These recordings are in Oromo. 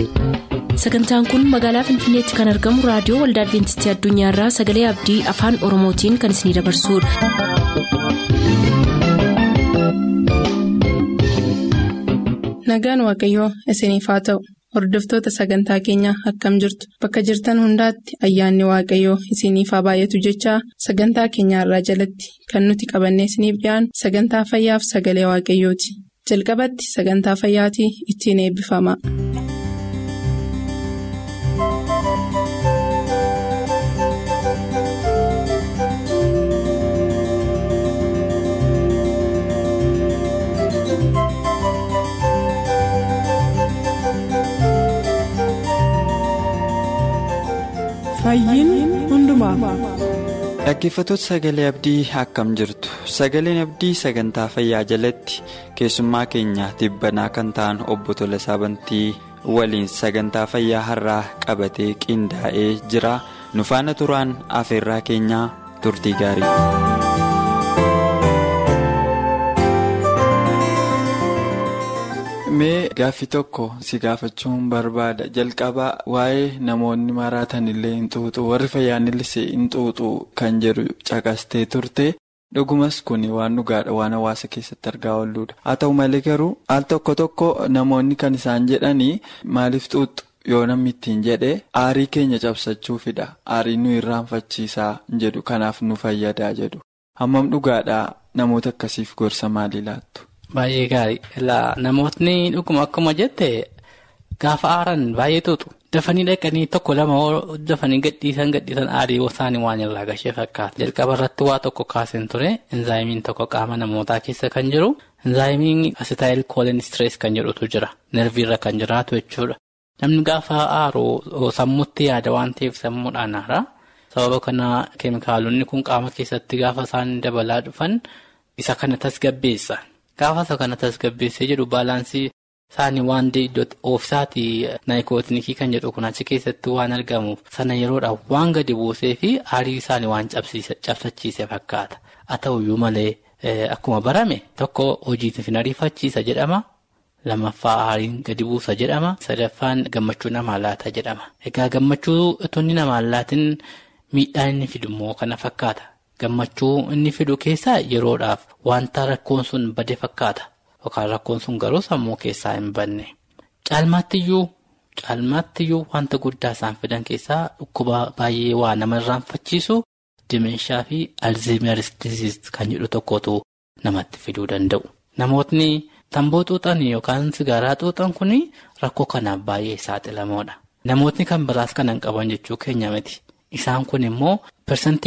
Sagantaan kun magaalaa Finfinneetti kan argamu raadiyoo Waldaa Adwiintistii Addunyaarraa Sagalee Abdii Afaan Oromootiin kan isinidabarsudha. Nagaan Waaqayyoo isiniif haa ta'u. Hordoftoota sagantaa keenyaa akkam jirtu bakka jirtan hundaatti ayyaanni Waaqayyoo isiniif haa baay'atu jechaa sagantaa keenyaarraa jalatti kan nuti qabannee isiniif dhiyaanu sagantaa fayyaaf sagalee Waaqayyooti. Jalqabatti sagantaa fayyaatii ittiin eebbifama. Dhaggeeffattoota sagalee abdii akkam jirtu sagaleen abdii sagantaa fayyaa jalatti keessummaa keenya tibbanaa kan ta'an obbo Tolasaa Bantii waliin sagantaa fayyaa har'aa qabatee qindaa'ee jira nu faana turaan afeerraa keenyaa turtii gaarii. Mee gaaffii tokko si gaafachuun barbaada. Jalqabaa waa'ee namoonni maraatan illee hin xuuxu warri fayyaan illee hin xuuxu kan jedhu caqastee turte dhugumas kun waan dhugaadha waan hawaasa keessatti argaa oolluudha. Haa ta'u malee garuu al tokko tokko namoonni kan isaan jedhanii maaliif xuuxu yoo namni ittiin jedhee aarii keenya cabsachuufidha aarii nu irraanfachiisaa jedhu kanaaf nu fayyadaa jedhu. Hammam dhugaadhaa namoota akkasiif gorsa maalii laattu? Baay'ee gaarii. Namootni dhuguma akkuma jette gaafa aaran baay'ee xuuxu. Dafanii dhaqanii tokko lama dafanii gadhiisan aarii isaanii waan irraa gashee fakkaata. Jalqaba irratti waa tokko kaaseen ture. Enzaayimiin tokko qaama namootaa keessa kan jiru. Enzaayimiin asitaayil kooliin stress kan jedhutu jira. Nerviirra kan jiraatu jechuudha. Namni gaafa aaru sammuutti yaada waan ta'eef sammuudhaan aara. Sababa kana keemikaalonni kun qaama keessatti gaafa isaan dabalaa dhufan isa kana tasgabbeessa. Gaafa isa kana tasgabbeessee jedhu baalaansii isaanii waan iddoo ofiisaatii naayikootinikii kan jedhu kun achi keessatti waan argamuuf sana yeroodhaaf waan gadi buusee fi aarii isaanii waan cabsachiise fakkaata. Haa ta'uyyuu malee akkuma barame tokko hojiitiif hin ariifachiisa jedhama. Lammaffaa aariin gadi buusa jedhama. Sadaffaan gammachuu namaa laata jedhama. Egaa gammachuu itonni namaa laatiin miidhaan inni fidu immoo kana fakkaata. Gammachuu inni fidu keessaa yeroodhaaf wanta rakkoon sun bade fakkaata yookaan rakkoon sun garuu sammuu keessaa hin banne. Caalmaattiyyuu wanta guddaa isaan fidan keessaa dhukkuba baay'ee waa nama irraanfachiisu dimenshaa fi alzheimer's disease kan jedhu tokkotu namatti fiduu danda'u. Namootni tamboo xuuxan yookaan sigaaraa xuuxan kun rakkoo kanaaf baay'ee saaxilamoodha. Namootni kan biraas kanan qaban jechuu keenya miti. Isaan kun immoo persantii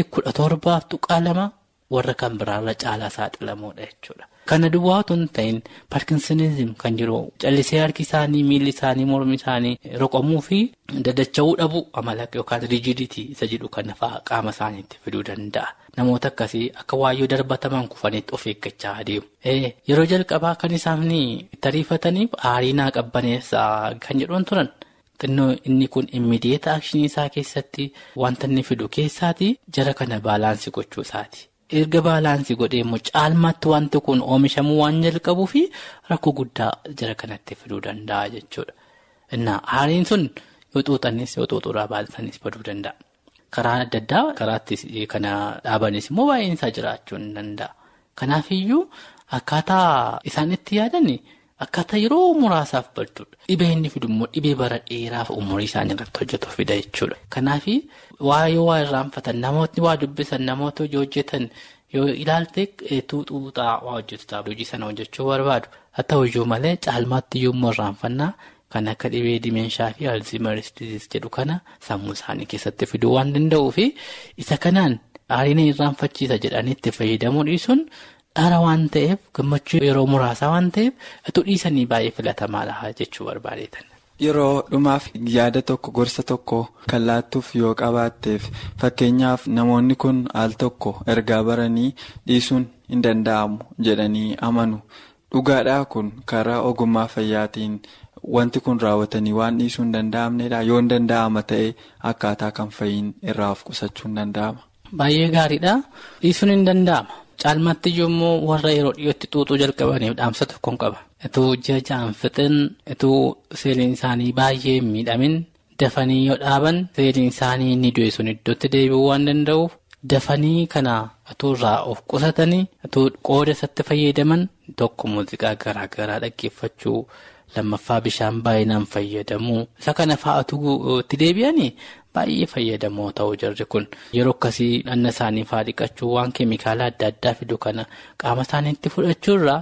17.2 warra kan biraarra caalaa saaxilamoodha jechuudha. Kana duwwaa otoo hin ta'in parkinsonism kan jiru callisee harki isaanii miilli isaanii mormi isaanii roqamuu fi dadacha'uu dhabuu amala yookaan rigidity isa jedhu kan fa'aa qaama isaaniitti fiduu danda'a. Namoota akkasii akka waayyoo darbataman kufanitti of eeggachaa adeemu. Yeroo jalqabaa kan isaan itti ariifataniif aarii naa qabbaneessa kan jedhuun turan. Xinnoo inni kun immediate action isaa keessatti wanta inni fidu keessaati jara kana baalaansii gochuu isaati. Erga baalaansii godhee immoo caalmaatti wanti kun oomishamuu waan jalqabuu fi rakkoo guddaa jara kanatti fiduu danda'a jechuudha. Innaa aariin sun yoo xuuxanis yoo xuuxuudhaa baatanis baduu danda'a. Karaa adda addaa karaatti kana dhaabanis immoo baay'een isaa jiraachuu hin danda'a. Kanaafiyyuu akkaataa isaan itti yaadan. Akkaataa yeroo muraasaaf badduudha. Dhibee inni fidu immoo dhibee bara dheeraaf umurii isaanii irratti hojjetu fida jechuudha. Kanaaf waa irraanfatan namootni waa dubbisan namoota hojii hojjetan yoo ilaalte xuuxaa waa hojjetu hojii sana hojjechuu barbaadu. Haa ta'uyyuu malee caalmaatti yommuu irraanfannaa kan akka dhibee dimenshaa fi alzheimer's disease jedhu kana sammuu isaanii keessatti fiduu waan danda'uu fi isa kanaan aariin irraanfachiisa jedhanii itti fayyadamuu dhiisuun. Dhaara waan ta'eef gammachuu yeroo muraasaa waan ta'eef itti dhiisanii baay'ee filatamaadha jechuu barbaadeetan. Yeroo dhumaaf yaada tokko gorsa tokko kan laattuuf yoo qabaatteef fakkeenyaaf namoonni kun al tokko ergaa baranii dhiisuun hin danda'amu jedhanii amanu dhugaadhaa kun karaa ogummaa fayyaatiin wanti kun raawwatanii waan dhiisuu hin danda'amnedha yoo hin danda'ama ta'e akkaataa kan fayyin irraa of qusachuu hin danda'ama. Baay'ee gaariidha dhiisuun hin danda'ama. Caalmaatti yommuu warra yeroo dhiyootti xuuxuu jalqabaniif dhaamsa tokkoon qaba. Ituu ji'a ja'an fixin ituu seeliin isaanii baay'ee miidhamin dafanii yoo dhaaban seeliin isaanii inni du'e sun iddootti deebi'uu waan danda'uuf dafanii kana ituu irraa of qusatanii ituu qooda isatti fayyadaman tokko muuziqaa garaagaraa dhaggeeffachuu lammaffaa bishaan baay'inaan fayyadamuu isa kana fa'aatu itti deebi'anii baay'ee fayyadamoo ta'uu jirri kun yeroo akkasii dhanna isaanii fa'aa dhiqachuu waan keemikaala adda addaa fidu kana qaama isaaniitti fudhachuurraa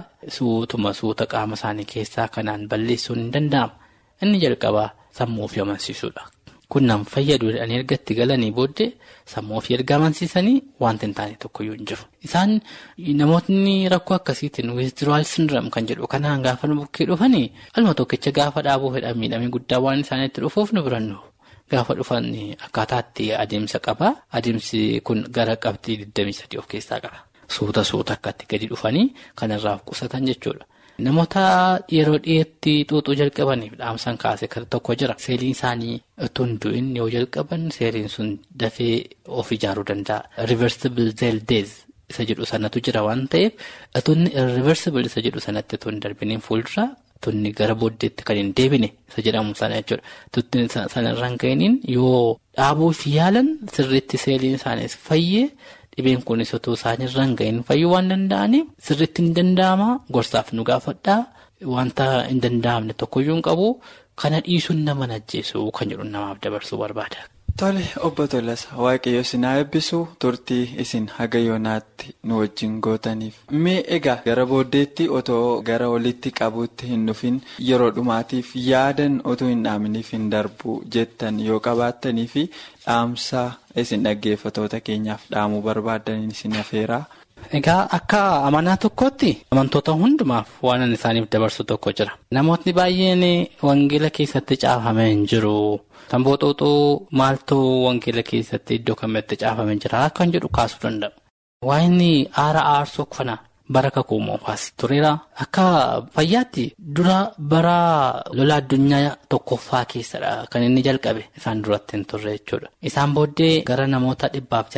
suuta qaama isaanii keessaa kanaan balleessuun hin danda'ama. Inni jalqabaa sammuu ofii amansiisuudha. Kun nam fayyadu jedhanii erga itti galanii booddee sammuu ofii erga amansiisanii wanti hin taane tokkoyyuu hin jiru. Isaan namootni rakkoo akkasiitiin withdrawal syndrome kan jedhu kanaan gaafa nu bukkee dhufanii alma tokkicha gaafa dhaabuu fedhan miidhamii guddaa waan isaaniitti dhufuuf nu birannu. Gaafa dhufan akkaataatti adeemsa qaba. Adeemsi kun gara qabxii 23 of keessaa qaba. Suuta akkatti gadi dhufanii kanarraa of qusatan jechuudha. Namoota yeroo dhiyeetti xuuxuu jalqabaniif dhaamsan kaase kan tokko jira. Seeliin isaanii utuu hin du'in yoo jalqaban seeliin sun dafee of ijaaruu danda'a. Reversible cell death isa jedhu sanatu jira waan ta'eef utuun irreversible isa jedhu sanatti utuu hin darbiniin fuuldura tunni gara booddeetti kan hin deebine isa jedhamu sana jechuudha. Tuttiin sanarraan ga'iniin yoo dhaabuuf yaalan sirriitti seeliin isaaniis fayyee. Dhibeen kunis otoo isaaniirraan ga'in fayyuu waan danda'aniif sirriitti hin danda'ama gorsaaf nu gaafadhaa wanta hin danda'amne tokkoyyuu hin qabu kana dhiisuun nama ajjeesu kan jedhu namaaf dabarsuu barbaada. Tole obbo Tolasaa waaqayyo isin haa eebbisu turtii isin haga yoonaatti nu wajjin gootaniif. Mee egaa gara booddeetti otoo gara walitti qabuutti hin dhufin yeroo dhumaatiif yaadan otoo hin dhaaminiif hin darbu jettan yoo qabaattanii fi dhaamsa isin dhaggeeffatoota keenyaaf dhaamuu barbaadan isin afeeraa. Egaa akka amanaa tokkootti amantoota hundumaaf waan isaaniif dabarsu tokko jira. Namootni baay'een wangeela keessatti caafamee hin jiru. Tamboo xuuxuu maaltu wangeela keessatti iddoo kamitti caafamee jira kan jedhu kaasuu danda'a. Waa'inni aara aarsoo kana bara kakuu moofaas tureera. Akka fayyaatti dura bara lola addunyaa tokkoffaa keessadha kan inni jalqabe isaan duratti hin turre jechuudha. Isaan booddee gara namoota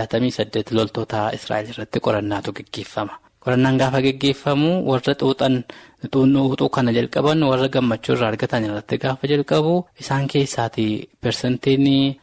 168 loltoota Israa'el irratti qorannaatu gaggeeffama. Qorannaan gaafa gaggeeffamu warra xuuxuu kana jalqaban warra gammachuu irraa argatan irratti gaafa jalqabu isaan keessaati persentiin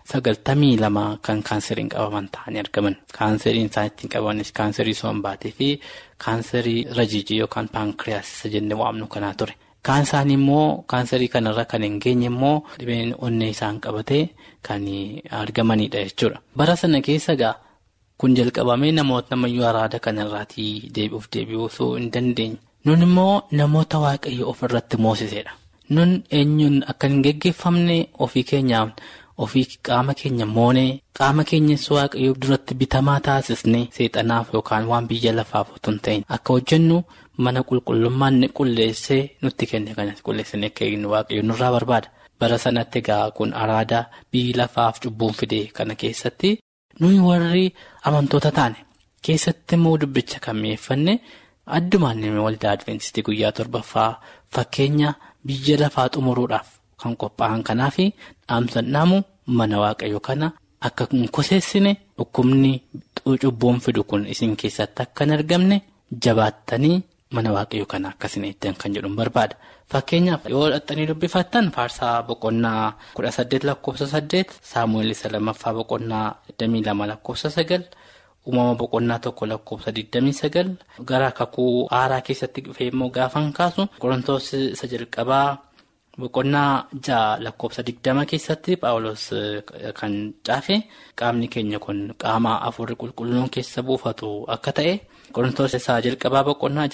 92 kan kaanseriin qabaman ta'anii argaman. Kaanseriin isaan ittiin qabanis kaanserii sombaatii fi kaanserii rajiijii yookaan paankiriyaasisa jennee waamnu kanaa ture. Kaan isaanii immoo kaanserii kanarra kan hin geenye immoo dhibeen onnee isaan qabatee kan argamanidha jechuudha. Bara sana keessa gaa kun jalqabamee namoota namayyuu araada kanarraatii deebi'uu osoo hin dandeenye. Nun immoo namoota waaqayyo ofirratti moosisedha. Nun eenyuun akka hin geggeeffamne ofii keenyaaf ofii qaama keenya moonee qaama keenyas waaqayyo duratti bitamaa taasisne seexanaaf yookaan waan biyya lafaaf otoo hin ta'in akka hojjennu mana qulqullummaan ni qulleessee nutti kenne kanas qulleessine akka eegnu waaqayyo nurraa barbaada. Bara sanatti egaa kun araada biyyi lafaaf cubbuun fide kana keessatti nuyi warri amantoota taane keessatti immoo dubbicha kan mi'eeffanne addumaan waldaa Adventistii guyyaa 7ffaa fakkeenya biyya lafaa xumuruudhaaf kan qophaa'an kanaaf dhaamsan dhaamu mana waaqayyo kana akka hin koseessine dhukkubni cubbuun fidu kun isin keessatti akka hin argamne jabaattanii mana waaqayyo kana akkasiin eegdan kan jedhuun barbaada. Fakkeenyaaf yoo dhattanii dubbifattan faarsaa boqonnaa 18 lakkoofsa 8 Saamu'eel 2ffaa boqonnaa 22 lakkoofsa 9 uumama boqonnaa 1 lakkoofsa 29 gara kakuu haaraa keessatti dhufee immoo gaafan kaasu Qorontoos isa jalqabaa boqonnaa 6 lakkoofsa 20 keessatti Phaawulos kan caafe qaamni keenya kun qaama afurri qulqulluun keessa buufatu akka ta'e Qorontoos isa jalqabaa boqonnaa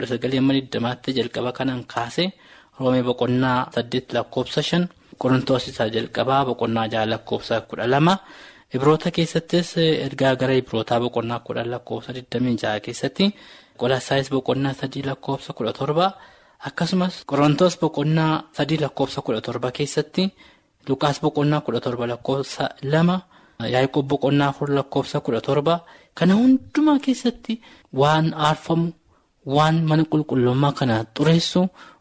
6:19 jalqaba kanaan kaase Roomee boqonnaa 8 lakkoofsa 5 Qorontoos isa jalqabaa boqonnaa 6 lakkoofsa 12 Ibroota keessattis ergaa gara Ibrootaa boqonnaa 10 lakkoofsa 26 keessatti Qolasaayis boqonnaa 3 lakkoofsa 17 akkasumas Qorontoos boqonnaa 3 lakkoofsa 17 keessatti Luqaas boqonnaa 17 lakkoofsa 2 Yaaqoob boqonnaa 4 lakkoofsa 17 kana hundumaa keessatti waan aarfamu waan mana qulqullummaa kana xureessu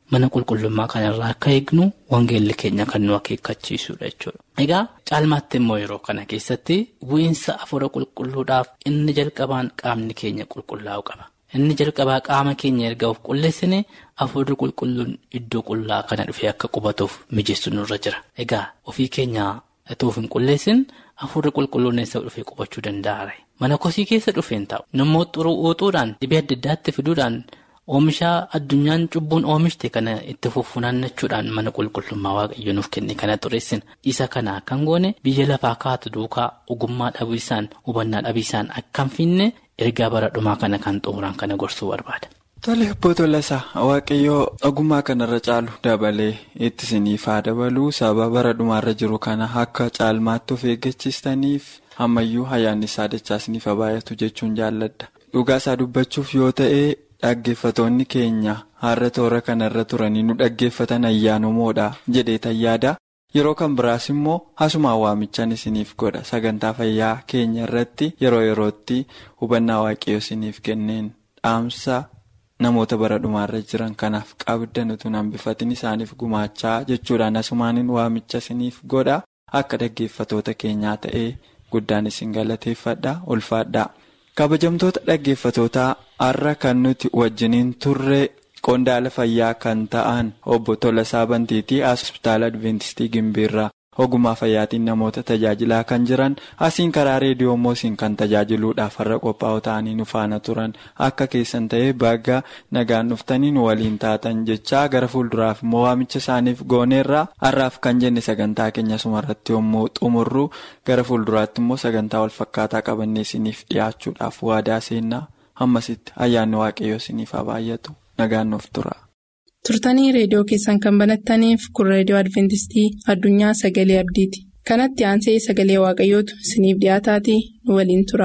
mana qulqullummaa kanarraa akka eegnu wangeelli keenya kan nu akeekkachiisudha jechuudha. Egaa caalmaatti immoo yeroo kana keessatti bu'iinsa hafuura qulqulluudhaaf inni jalqabaan qaamni keenya qulqullaa'uu qaba. Inni jalqabaa qaama keenya erga of qulleessine hafuurri qulqulluun iddoo qullaa kana dhufee akka qubatuuf mijeessu nurra jira. Egaa ofii keenya itoo hin qulleessin hafuurri qulqulluun eessa dhufee qubachuu danda'a? Mana kosii keessa dhufeen taa'u. Namoota xuruutuudhaan dhibee adda addaatti fiduudhaan oomisha addunyaan cubbuun oomishte kana itti fuffunaannachuudhaan mana qulqullummaa waaqayyo nuuf kenne kana xureessina. Isa kana kan goone biyya lafaa kaatu duukaa ogummaa dhabiisaan hubannaa dhabiisaan akka hin finne ergaa bara dhumaa kana kan xumuraan kana gorsuu barbaada. Tole obbo Tolasaa waaqayyoo ogummaa kanarra caalu dabalee itti isiniif haa dabaluu sababa bara dhumaarra jiru kana akka caalmaatti of eeggachiistaniif ammayyuu ayyaanni isaa dachaasniif baay'atu jechuun jaalladha. Dhugaa isaa dubbachuuf yoo ta'e dhaggeeffatoonni keenya har'a toora kanarra turanii nu dhaggeeffatan ayyaanomoodha jedhee tayyaada. Yeroo kan biraas immoo hasumaan waamichaan isiniif godha sagantaa fayyaa keenya irratti yeroo yerootti hubannaa waaqayyoo isiniif kenneen dhaamsa namoota bara dhumaarra jiran kanaaf qabdan utuu hambifatin isaaniif gumaachaa jechuudhaan hasumaaniin waamicha isiniif godha. Akka dhaggeeffatoota keenyaa ta'ee guddaan isin galateeffadha ulfaadha. Kabajamtoota dhaggeeffatootaa har'a kan nuti wajjiniin turre qondaala fayyaa kan ta'an obbo Tolasaa Bantiitii hospitaala Adventistii Gimbiirraa ogummaa fayyaatiin namoota tajaajilaa kan jiran asiin karaa reediyoo moosiin kan tajaajiluudhaaf har'a qophaa'oo ta'anii nu faana turan akka keessan ta'ee baga nagaan dhuftaniin waliin taatan jechaa gara fuulduraaf immoo waamicha isaaniif gooneerraa har'aaf kan jenne sagantaa keenya sumarratti yommuu xumurru gara fuulduraatti immoo sagantaa wal fakkaataa qabannee isiniif dhiyaachuudhaaf waadaa seennaa hammasitti ayyaanni waaqayyoo isiniif haa baay'atu nagaan nuuf tura. Turtanii reediyoo keessan kan banattaniif kun reediyoo Adventistii Addunyaa Sagalee Abdiiti. Kanatti aansee sagalee waaqayyootu isiniif dhiyaataatii nu waliin tura.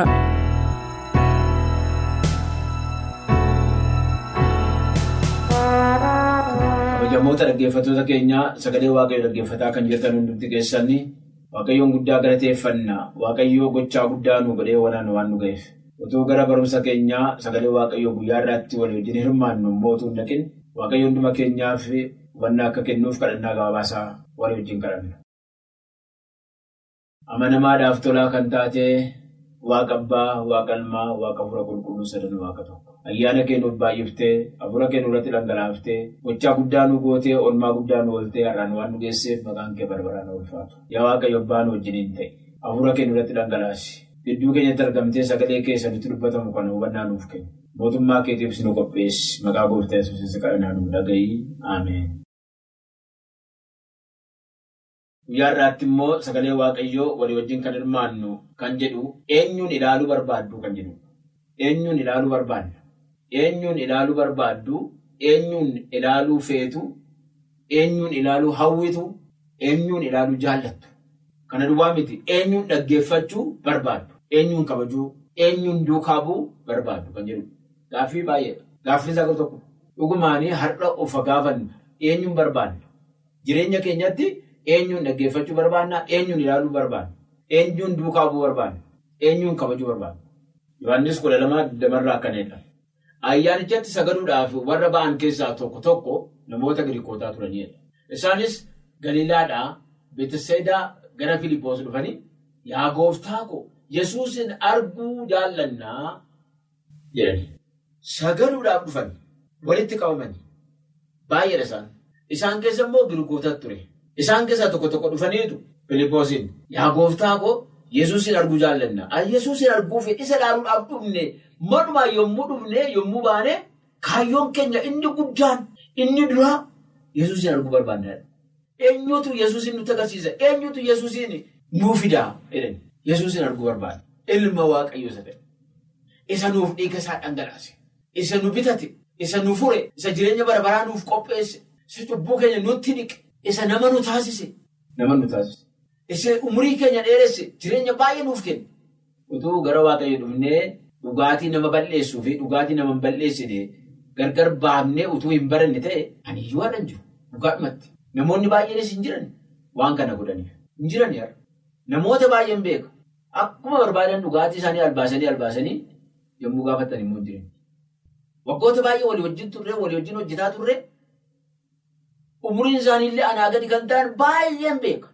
Kabajamoota dhaggeeffatoota keenyaa sagalee waaqayyoo dhaggeeffataa kan jirtan hundumti keessanii waaqayyoon guddaa galateeffannaa waaqayyoo gochaa guddaa nu godhee waan nu ga'eef. Utuu gara barumsa keenyaa sagalee waaqayyoo guyyaa irratti walii wajjin hirmaannu mootuu hin dhaqin. Waaqayyo hunduma keenyaaf hubannaa akka kennuuf kadhannaa gabaabaasaa walii wajjin kadhanna. Amanamaadhaaf tolaa kan taate waaqa abbaa, waaqa ilmaa, waaqa hafuura qulqulluu sadan waaqa tokko. Ayyaana kee nuuf baay'iftee, hafuura kee nurratti dhangalaaftee, gochaa guddaa nu gootee, oolmaa guddaa nu ooltee har'aan waan nu geesseef maqaan kee barbaraan ulfaatu. Yaa waaqayyo abbaa nu wajjiniin ta'e, hafuura kee nurratti dhangalaasi. Gidduu keenyatti argamtee sagalee keessa nutti dubbatamu kana hubannaa nuuf kennu. Mootummaa keetiif si nu qopheessi maqaa gooftaa Yesuusiin kadhannaa nu dhaga'i. Ameen. Guyyaa irraatti immoo sagalee waaqayyoo walii wajjin kan hirmaannu kan jedhu eenyuun ilaaluu barbaaddu kan jedhu. Eenyuun ilaaluu barbaadda? Eenyuun ilaaluu barbaaddu? Eenyuun ilaaluu feetu? Eenyuun ilaaluu hawwitu? Eenyuun ilaaluu jaallattu? Kana duwwaa miti. Eenyuun dhaggeeffachuu barbaaddu? Eenyuun kabajuu? Eenyuun duukaa bu'uu barbaaddu kan jedhu. Gaaffii baay'eedha. Gaaffii isaa tokko. Dhugumaanii har'a of gaafanna. Eenyuun barbaadna? Jireenya keenyatti eenyuun dhaggeeffachuu barbaadna? Eenyuun ilaaluu barbaadna? Eenyuun duukaa bu'uu barbaadna? Eenyuun kabajuu barbaadna? Yohaannis 12:20 akkanidha. Ayyaanichatti sagaduudhaaf warra ba'an keessaa tokko namoota Giriikootaa turanidha. Isaanis Galiilaadhaa Beetiseedaa gara Filiiphoos dhufanii yaa gooftaa ko Yesuusin arguu jaallannaa jedhani. Sagaduudhaaf dhufan walitti qabamanii baay'eedha isaan. Isaan keessa immoo Giriikootaa ture. Isaan keessaa tokko dhufaniitu Filiiphoosiin yaa gooftaa ko Yesuusin arguu jaallannaa. Yesuusin arguuf isa ilaaluudhaaf dhufne malumaa yommuu dhufne yommuu baane kaayyoon keenya inni guddaan inni duraa Yesuusin arguu barbaadna. Eenyutu Yesuusin nutti agarsiisa? Eenyutu Yesuusin nuuf fidaa? Yesuusin arguu barbaada. Ilma waaqayyoo isa ta'e. Isa nuuf dhiiga isaa dhangalaase. Isa nu bitate. Isa nu fure. Isa jireenya bara baraa nuuf qopheesse. Isa cubbuu keenya nutti dhiqe. Isa nama nu taasise. Isa umurii keenya dheeresse. Jireenya baay'ee nuuf kenne. Utuu gara waaqayyoo dhufnee dhugaatii nama balleessuu fi dhugaatii nama hin balleessine gargar baafnee utuu hin baranne ta'e ani iyyuu haadhan jiru. Dhugaadhumatti. Namoonni baay'eenis hin jiran waan kana godhaniif. Hin jiran yaa. Namoota baay'een beeka. Akkuma barbaadan dhugaatii isaanii albaasanii yommuu gaafatan immoo hin jiran. Waggoota baay'ee walii wajjin turre, walii wajjin hojjetaa turre umuriin isaaniillee anaa gadi kan ta'an baay'een beeka.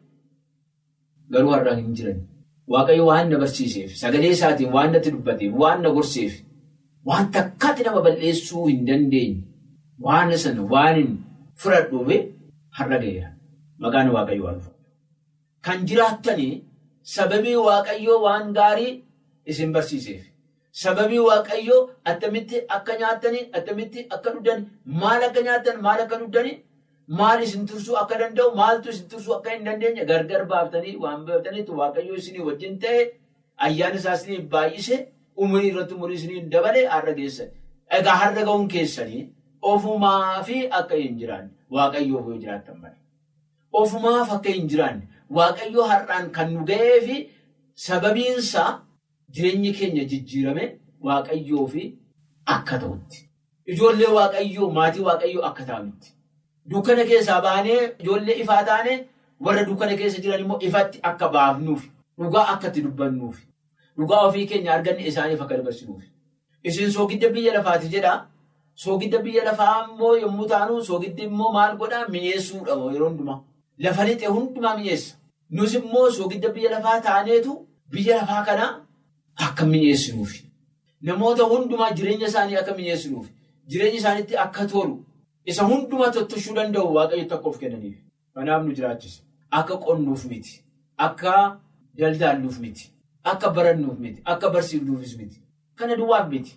Garuu har'aan hin jiran. Waaqayyo waan na barsiiseef, sagalee isaatiin waan natti dubbateef, waan na gorseef, waan takkaatti nama balleessuu hin dandeenye, waan sana waan hin fudhadhuufe har'a ga'eera. Maqaan Waaqayyo waan dhufu. Kan jiraattanii sababii Waaqayyoo waan gaarii isin barsiiseef, sababii Waaqayyoo attamitti akka nyaattanii, attamitti akka dhugdanii, maal akka nyaattan, maal akka dhugdanii, maal isin tursuu akka danda'u, maaltu isin tursuu akka hin dandeenye gargar baaftanii waan beektanitti Waaqayyoo isinii wajjin ta'e ayyaana isaa isinii baay'ise umurii irratti umurii isinii dabale har'a geessan. Egaa har'a ga'uun keessanii ofumaa fi akka hin jiraanne Waaqayyoof yoo jiraattan malee. Ofumaaf akka hin jiraanne Waaqayyoo har'aan kan nu ga'ee fi sababiinsaa jireenyi keenya jijjiirame Waaqayyoo fi akka ta'utti. Ijoollee Waaqayyoo, maatii Waaqayyoo akka ta'anitti. Dukkana keessaa baanee ijoollee ifaa taane warra dukkana keessa jiran immoo ifatti akka baafnuuf, dhugaa akka itti dubbannuuf, dhugaa ofii keenya arganne isaaniif akka dabarsinuuf. Isin soogidda biyya lafaati jedha. Soogidda biyya lafaa immoo yommuu taanu, soogiddi immoo maal godhaa? Mi'eessuudha yeroo hundumaa. Lafa lixee hundumaa mi'eessa. Nus immoo soogidda biyya lafaa taaneetu biyya lafaa kana akka mi'eessinuuf. Namoota hundumaa jireenya isaanii akka mi'eessinuuf, jireenya isaaniitti akka tolu. Isa hundumaa tottoshuu danda'u Waaqayyotti akka of kennaniif. Kanaaf nu jiraachise. Akka qonnuuf miti. Akka daldaalluuf miti. Akka barannuuf miti. Akka barsiifnuufis miti. Kana duwwaaf miti.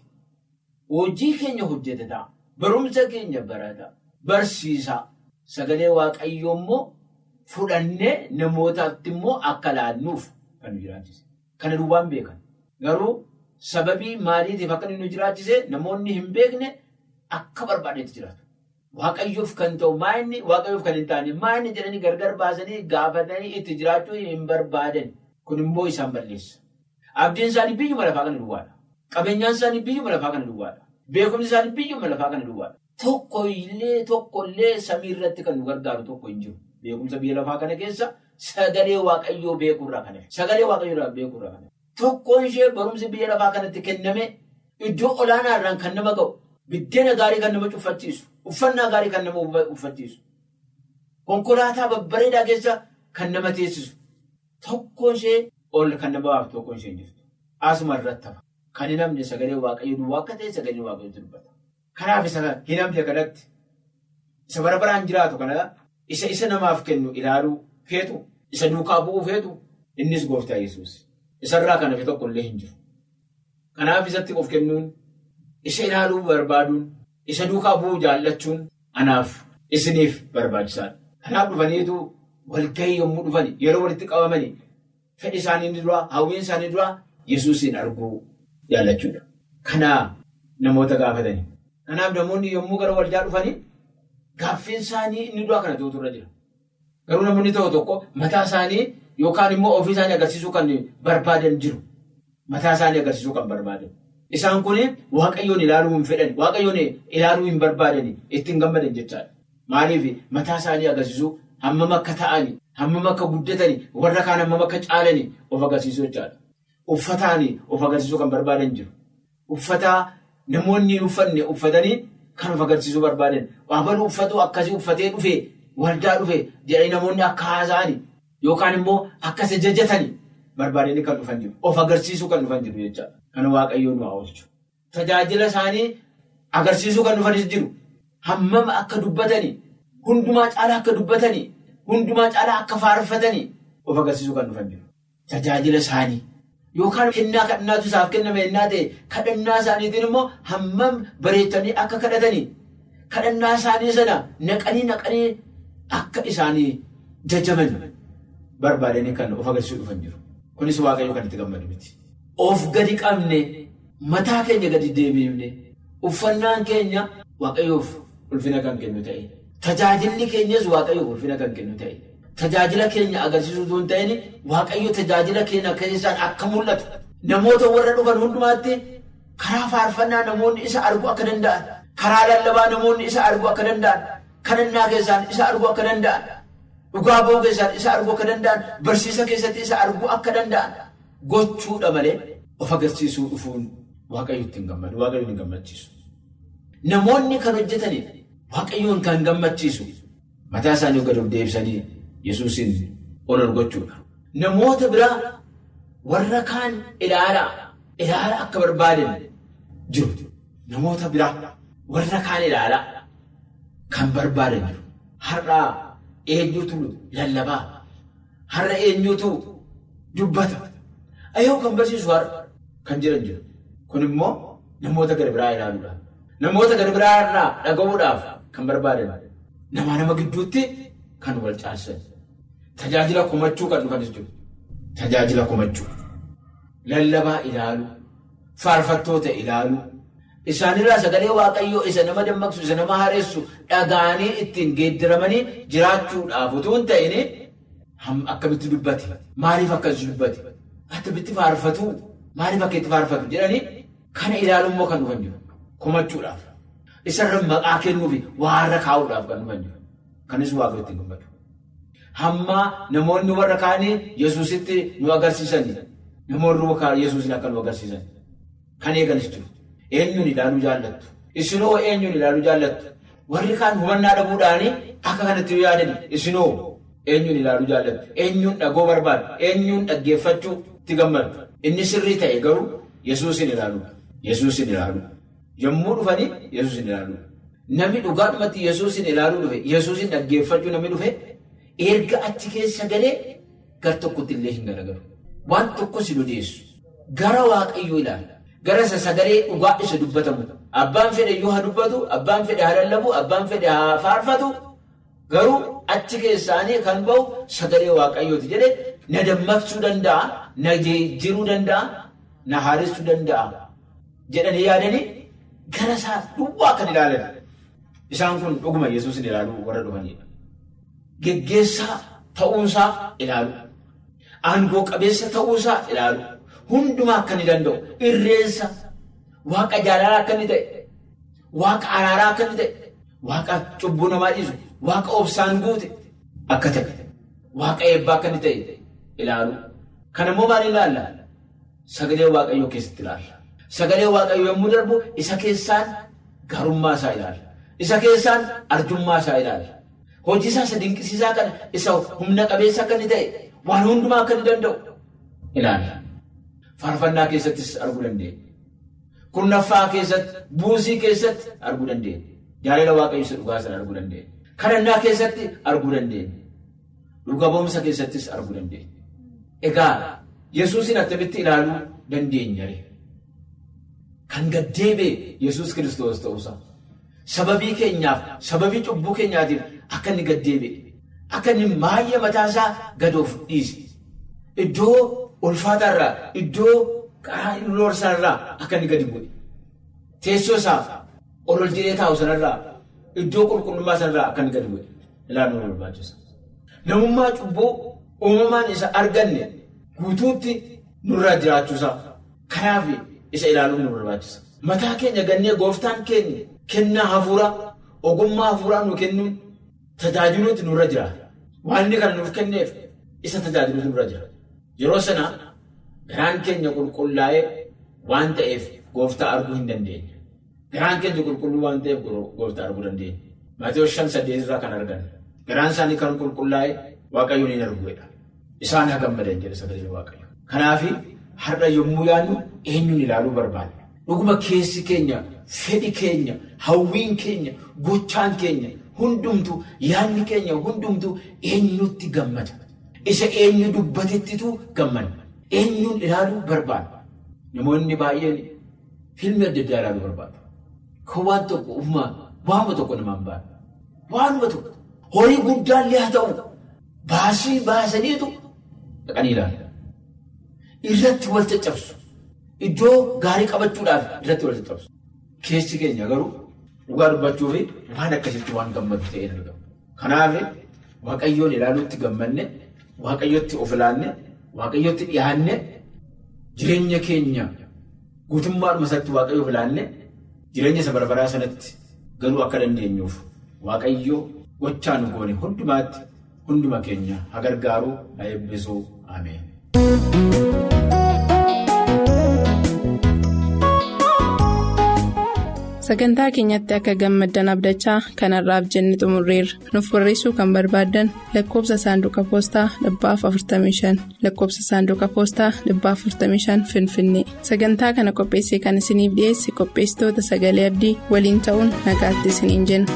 Hojii keenya hojjetaa. Barumsa keenya barataa. Barsiisaa. Sagalee Waaqayyoo immoo fudhannee namootaatti immoo akka laannuuf kan nu jiraachise. Kana duwwaan beekan. Garuu sababii maaliitiif akka nu jiraachise namoonni hin beekne akka barbaadetti jiraatu. Waaqayyoof kan ta'u maayinni, Waaqayyoof kan hin taane maayinni jedhanii gargar baasanii gaafatanii itti jiraachuu hin barbaadan. Kun immoo isaan balleessa. Abdiin isaanii biyyuma lafaa kana duwwaadha. Qabeenyaan isaanii biyyuma lafaa kana duwwaadha. Beekumsi isaanii biyyuma lafaa kana duwwaadha. Tokkollee samii irratti kan nu gargaaru tokko hin jiru. Beekumsa biyya lafaa kana keessa sagalee Waaqayyoo beekurraa kana. Sagalee Waaqayyoo beekurraa kana. Tokkoon ishee barumsi biyya lafaa kanatti kenname iddoo olaanaa irraan kan nama ga'u. Biddeena gaarii kan nama cuffachiisu. Uffannaa gaarii kan nama uffachiisu. Konkolaataa babbareedaa keessa kan nama teessisu. Tokkoon ishee ol kan nama baaftu tokkoon ishee jirtu. Asuma irratti hafa. Kan hin hamne sagalee Waaqayyoo duwwaa akka ta'e sagalee Waaqayyoo dubbata. Kanaaf isa hin hamne kanatti isa bara baraan jiraatu kana isa namaaf kennu ilaaluu feetu, isa duukaa bu'uu feetu, innis gooftaa Yesuus. Isarraa kan hafe tokko illee hin jiru. Kanaaf isatti of kennuun, isa ilaaluu barbaaduun, isa duukaa bu'uu jaallachuun anaaf isiniif barbaachisaadha. Kanaaf dhufaniitu walgahii yommuu dhufani yeroo walitti qabamani fedhi isaanii duraa, hawwiin isaanii duraa Yesuusin arguu jaallachuudha. Kanaa namoota gaafatani. Kanaaf namoonni yommuu gara waldaa dhufani gaaffiin isaanii inni duraa kana ta'utu irra jira. Garuu namoonni tokko mataa isaanii yookaan immoo ofii isaanii agarsiisuu kan barbaadan jiru. Mataa isaanii agarsiisuu kan barbaadan. Isaan kun Waaqayyoon ilaaluu hin fedhan, Waaqayyoon ilaaluu hin barbaadan, ittiin gammadan jechaadha. Maaliif mataa isaanii agarsiisuu hammam akka ta'anii, hammam akka guddatanii, warra kaan hammam akka caalanii of agarsiisuu jechaadha. Uffataan of agarsiisuu kan barbaadan jiru. Uffataa namoonni hin uffanne uffatanii kan of agarsiisuu barbaadan. Waabaluu uffatu akkasii uffatee dhufee, waldaa dhufee jedhanii namoonni akka haasa'anii yookaan immoo akka jajjatanii barbaadanii kan dhufan jiru. Of agarsiisuu kan dhufan jiru jechaadha. Kan Waaqayyoon nu oolchu. Tajaajila isaanii agarsiisuu kan dhufanis jiru. Hammam akka dubbatanii, hundumaa caalaa akka dubbatanii, hundumaa caalaa akka faarfatanii of agarsiisuu kan dhufan jiru. Tajaajila isaanii yookaan kennaa kadhannaatu isaaf kenname ennaa ta'e kadhannaa isaaniitiin immoo hammam bareechanii akka kadhatanii kadhannaa isaanii sana naqanii akka isaanii jajaman barbaadanii kan of agarsiisuu dhufan jiru. Kunis Waaqayyoo kan itti gammadu miti. Of gadi qabne, mataa keenya gadi deebiifne, uffannaan keenya Waaqayyoof ulfina kan kennu ta'e, tajaajilli keenyas Waaqayyoof ulfina kan kennu ta'e, tajaajila keenya agarsiisuu hin ta'in Waaqayyo tajaajila keenya keessaan akka mul'atu namoota warra dhufan hundumaatti karaa faarfannaa namoonni isa arguu akka danda'an, karaa lallabaa namoonni isa arguu akka danda'an, kadhannaa keessaan isa arguu akka danda'an, dhugaa ba'uu keessaan isa arguu akka danda'an, barsiisa keessatti isa arguu akka danda'an gochuudha malee of agarsiisuu dhufuun Waaqayyotti hin gammadu, Waaqayyoon hin gammachiisu. Namoonni kan hojjetaniif Waaqayyoon kan gammachiisu mataa isaanii gad of deebisanii Yesuusin ol gochuudha. Namoota biraa warra kaan ilaalaa akka barbaadan jiru. Namoota biraa warra kaan ilaalaa kan barbaadan jiru. Har'a eenyutu lallabaa? Har'a eenyutu dubbata? Ayyoo kan barsiisu har'a kan jiru. Kun immoo namoota gara biraa ilaaluudhaaf, namoota gara biraa irraa dhaga'uudhaaf kan barbaadan, nama gidduutti kan wal caalsan, tajaajila komachuu kan dhufanis jiru. Tajaajila komachuu, lallabaa ilaaluu, faarfattoota ilaaluu, isaanirraa sagalee Waaqayyoo isa nama dammaqsu, isa nama haaressu dhaga'anii ittiin geeddaramanii jiraachuudhaaf utuu hin ta'in akkamitti dubbate? Maaliif akkas dubbate? Akkamitti faarfatu? Maaliif akka itti faarfatu jedhanii kana ilaalummoo kan dhufan jiru. Komachuudhaaf, isarra maqaa kennuufi waarra kaa'uudhaaf kan dhufan jiru. Kanis Waaqayyo ittiin gammadu. Hamma namoonni warra kaanii Yesuusitti nu agarsiisan, namoonni Yesuusin akka nu agarsiisan kan eeganis jiru. Eenyuun ilaaluu jaallattu? Isinoo eenyuun ilaaluu jaallattu? Warri kaan hubannaa dhabuudhaanii akka kanatti yaadan isinoo eenyuun ilaaluu jaallattu? Eenyuun dhagoo barbaadu? Eenyuun dhaggeeffachuu itti gammadu? Inni sirrii ta'e garuu Yesuusin ilaaluu. Yesuusin ilaaluu. Yommuu dhufanii Yesuusin ilaaluu. Namni dhugaadhumatti Yesuusin ilaaluu dhufe, Yesuusin dhaggeeffachuu namni dhufe, erga achi keessa galee gar tokkotti illee hin garagalu. Waan tokko si odeessu. Gara Waaqayyoo ilaala. Gara sagalee dhugaa isa dubbatamu. Abbaan fedhe yoo haa dubbatu, abbaan fedhe haa lallabu, abbaan fedhe haa faarfatu. Garuu achi keessaanii kan bahu sagalee Waaqayyooti jedhee na dammaqsuu danda'a, na jijjiiruu danda'a, na haaressuu danda'a jedhanii yaadanii gara isaa duwwaa kan ilaalan. Isaan kun dhuguma Yesuusin ilaaluu warra dhufanidha. Geggeessaa ta'uusaa ilaalu. Aangoo qabeessa ta'uusaa ilaalu. Hundumaa akka inni danda'u. Irreensa. Waaqa jaalalaa akka inni ta'e. Waaqa araaraa akka inni ta'e. Waaqa cubbuu namaa dhiisu. Waaqa obsaan guute akka ta'e. Waaqa eebbaa akka inni ta'e ilaalu. Kan immoo maal ilaalla? Sagalee Waaqayyoo keessatti ilaalla. Sagalee Waaqayyoo yommuu darbu isa keessaan gaarummaa isaa ilaalla. Isa keessaan arjummaa isaa ilaalla. Hojii isaa isa dinqisiisaa kana isa humna qabeessa akka inni ta'e waan hundumaa akka inni danda'u ilaalla. Faarfannaa keessattis arguu dandeenya. Kurnaffaa keessatti, buusii keessatti arguu dandeenya. Jaalala Waaqayyoo isa dhugaa sana arguu dandeenya. Kadhannaa keessatti arguu dandeenya. Dhuga ba'umsa keessattis arguu dandeenya. Egaa Yesuusin attamitti ilaaluu dandeenya? Kan gaddeebi'e Yesuus Kiristoos ta'uusaa. Sababii keenyaaf, sababii cubbuu keenyaatiif akka inni gaddeebi'e. Akka inni maayya mataasaa gad of dhiise. Iddoo ulfaataarraa, iddoo karaa loorsaarraa akka inni gadi bu'e. Teessoo isaa ol jedhee taa'u sanarraa, iddoo qulqullummaa sanarraa akka inni gadi bu'e. Ilaaluu barbaachisa. Namummaa cubbuu uumamaan isa arganne guutuutti nurraa jiraachuusaa. Kanaaf isa ilaaluun nu barbaachisa. Mataa keenya gannee gooftaan keenya kennaa hafuuraa, ogummaa hafuuraa nu kennuun tajaajiluutti nurra jira. Waan inni kana nuuf kenneef isa tajaajiluutti nurra jira. Yeroo sana garaan keenya qulqullaa'ee waan ta'eef gooftaa arguu hin dandeenye. Garaan keenya qulqulluu waan ta'eef gooftaa arguu dandeenya. Maatiyoo 5:8 irraa kan argan. Garaan isaanii kan qulqullaa'ee Waaqayyoon hin arguudha. Isaan haa gammadan jedhe sagalee Waaqayyo. Kanaaf har'a yommuu yaadnu eenyuun ilaaluu barbaadna? Dhuguma keessi keenya, fedhi keenya, hawwiin keenya, gochaan keenya hundumtu, yaadni keenya hundumtu eenyutti gammada? Isa eenyu dubbatettitu gammada? Eenyuun ilaaluu barbaada? Namoonni baay'een fiilmii adda addaa ilaaluu barbaadu. Kan waan tokko uumaa, waanuma tokko namaan baadu. Waanuma tokko horii guddaallee haa ta'u baasii baasaniitu dhaqanii ilaalu. Irratti wal caccabsu. Iddoo gaarii qabachuudhaaf irratti wal caccabsu. Keessi keenya garuu dhugaa dubbachuufi waan akkasitti waan gammadu ta'ee argamu. Kanaaf Waaqayyoon ilaaluutti gammanne, Waaqayyootti of ilaanne, Waaqayyootti dhiyaanne, jireenya keenya guutummaadhuma isaatti Waaqayyoof ilaanne, jireenya isa barbaraa sanatti galuu akka dandeenyuuf Waaqayyoo gochaa nu goone hundumaatti hunduma keenya haa gargaaru, haa eebbisu. Ameen. Sagantaa keenyatti akka gammaddan abdachaa kanarraaf jenne xumurreerra. Nuuf barreessuu kan barbaaddan lakkoobsa saanduqa poostaa 45 lakkoobsa saanduqa poostaa 45 Finfinnee. Sagantaa kana qopheessee kan isiniif dhiyeesse qopheessitoota Sagalee Abdii waliin ta'uun nagaatti isiniin jenna.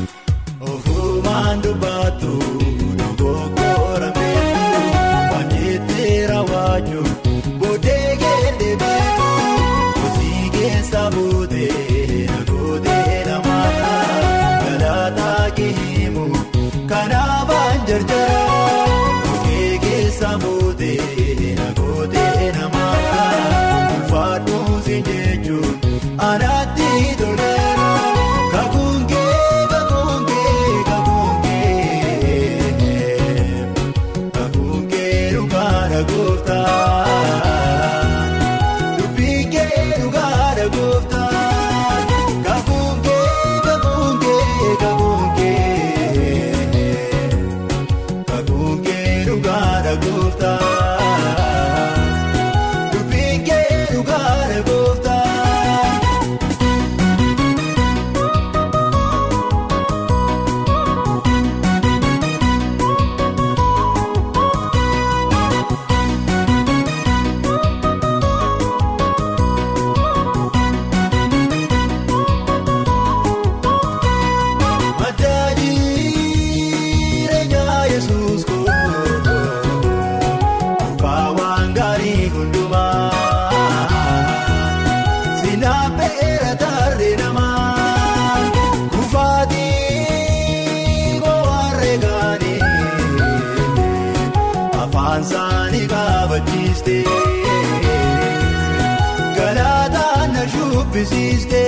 Galaataan na shubbisiiste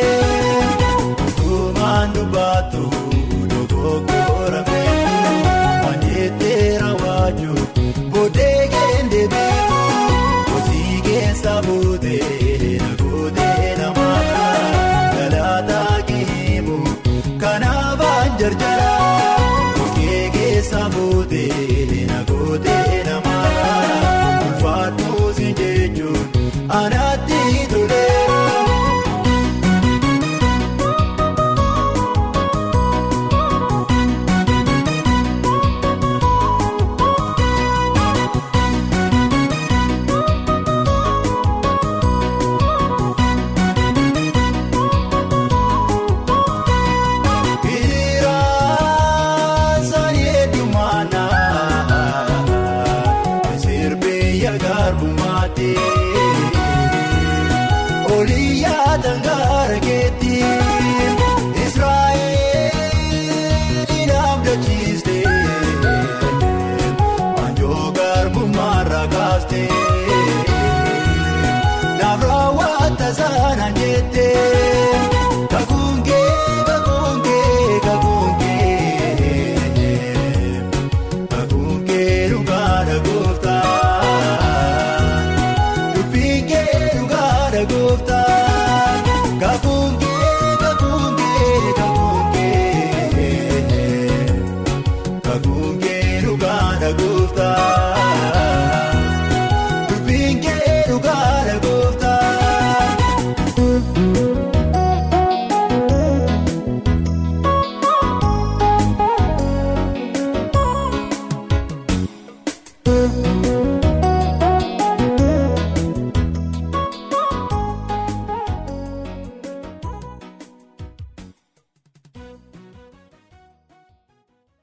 tuumaan dubbaatu dogoggorame wanjeetteera waaju boodee keende beeku hojii keessa boodee na boodee namaa galaataa kiimu kanaafaan jarjara hojii keessa boodee na boodee namaa. Faatuusi jechuun anaatti toleera. Oliyaa dangaara keetti Israa'eel abdachiiste wanjoo garbummaarra kaaste naaf raawwata sana jette.